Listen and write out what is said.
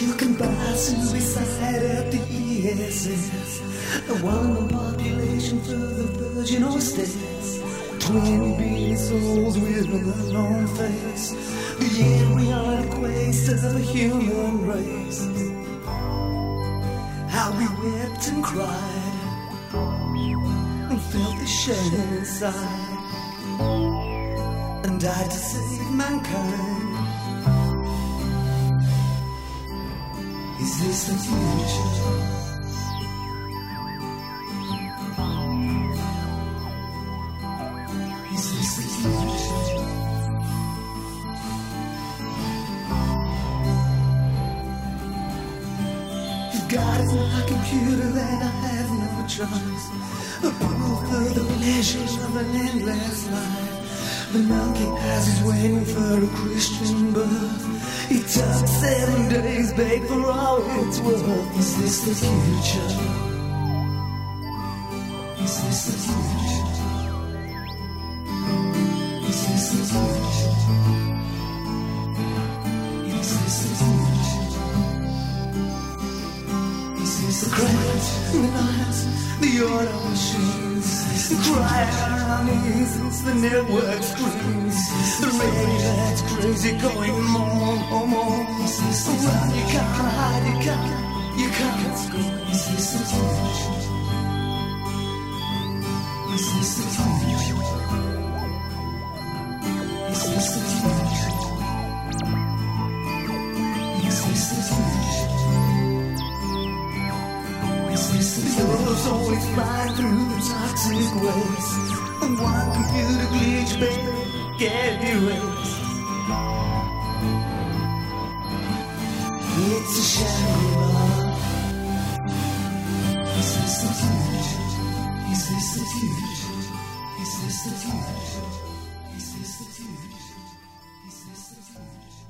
You can buy suicide at the ESS. A one population for the virginal states. 20 billion souls with an unknown face. Yet we are equates to the human race. How we wept and cried and felt the shame inside, and died to save mankind. Is this the future? Is this the future? If God is my computer, then I have no choice. A proof for the pleasures of an endless life. The monkey has his waiting for a Christian birth. He took 7 days, begged for all it's worth. Is this the future? Is this the future? Is this the future? Is this the future? Is this the crowd, the nights, the auto machines, the crying around me since the network screams, the radio that's crazy going more, more, more. Well, you can't hide, you can't score. Is this the future? Is this the future? Is this the future? Is this the future? Is this the future? Always flying through the toxic waste. And one computer glitch, baby, get erased. It's a Shangri-La. Is this the future? Is this the future? Is this the future? Is this the future? Is this the future?